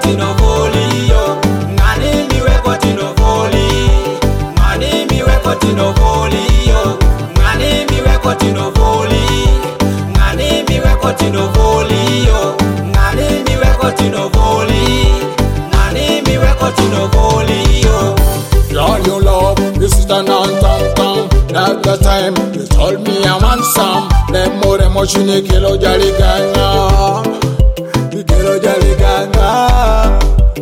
tino voli yo. Ngani miweko tino voli. Ngani miweko tino voli yo. Ngani miweko tino voli. Ngani miweko tino voli yo. Ngani miweko tino voli. Ngani miweko tino voli yo. Lord, you love, this is the non-tom-tom. At the time, you told me I'm handsome. Them more emotion, kilo jolly ganga. Kilo jolly ganga.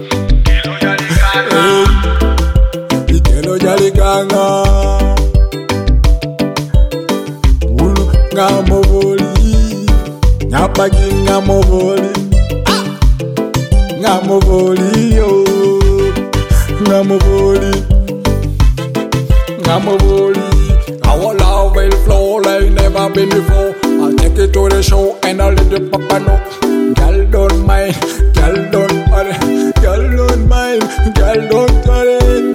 Kilo jolly ganga. Ulu ngamo voli. Nyapagi ngamo voli. Ngamo voli yo. Ngamo voli. Our love will flow like never been before. I'll take it to the show and I'll let the papa know. Girl don't mind, girl don't worry, girl don't mind, girl don't worry.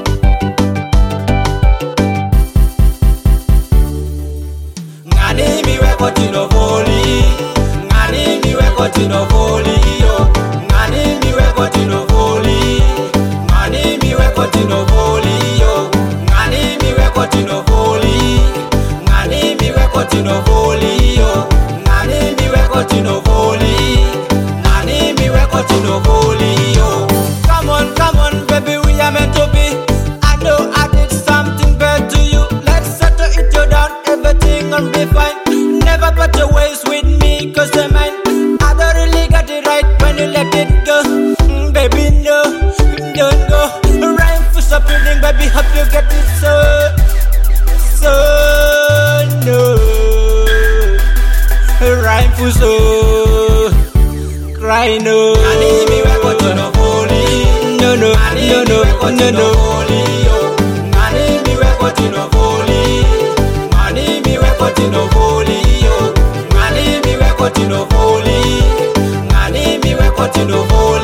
Ngani miweko tino voli. Ngani miweko tino voli yo. Ngani miweko tino voli. Ngani miweko tino voli yo. Ngani miweko tino voli. Ngani miweko tino voli yo. Ngani miweko tino voli. Ngani miweko tino voli yo. Come on, baby, we are meant to be. I know I did something bad to you. Let's settle it down, everything will be fine. Never put your ways with me, cause you're mine. I don't really got it right when you let it go. Baby, no, don't go. Rhyme for something, baby, hope you get it so no. Rhyme for so cry no. Ngani miweko tino voli. No. Ngani miweko tino voli. Ngani miweko tino voli yo. Ngani miweko tino voli. Ngani miweko tino voli.